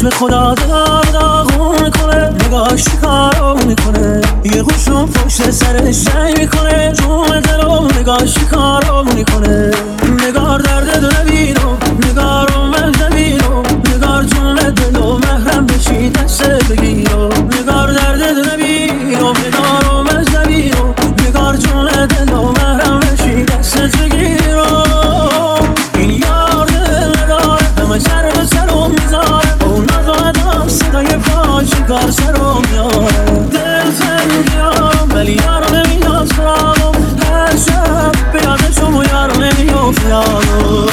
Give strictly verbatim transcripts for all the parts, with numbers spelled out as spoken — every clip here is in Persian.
به خدا دار داغون میکنه، نگاه شکارو میکنه، یه قشون پشت سرش جنگ میکنه، جون دلو نگاه شکارو میکنه. نگار درد دو نبینو، نگار اومد نبینو، نگار جون دلو محرم بشی دست بگیرو. نگار درد دو نبینو، نگار اومد نبینو، نگار جون دلو محرم بشی دست بگیرو. این یار دل نداره همه سر به سرم میذاره، اون نزادم صدای پا شکار سرم میاره. دل تنگیارم ولی یارو نمیاد سراغم، هر شب به یادشم و یارو نمیافت یارو.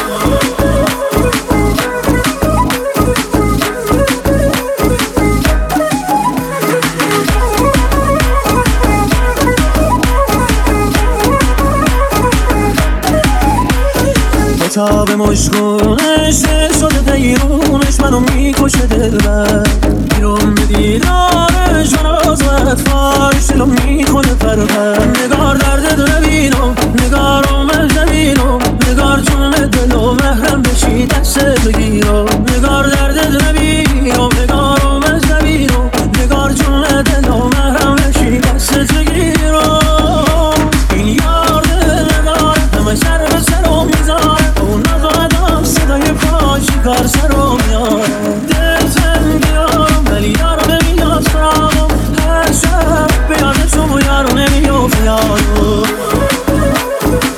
تا به مشکونش شده دیرونش منو میکشه دلبر، بیرون به دیدارش منو زد فارش دلو میکنه پرپر. نگار درد دو نبینم، نگار اومد نبینم، نگار جون دلو محرم بشی دست بگیرم. نگار درد دو نبینم، نگار اومد نبینم، نگار جون دلو محرم بشی دست بگیرم. این یار دل نداره همه سر به سرم میذاره، صدای پا شکار سرم میاره. دل تنگیارم ولی یارو نمیاد سراغم، هر شب به یادشم و یارو نمیافت یارو.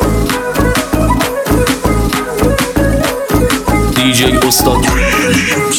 دی جی استاد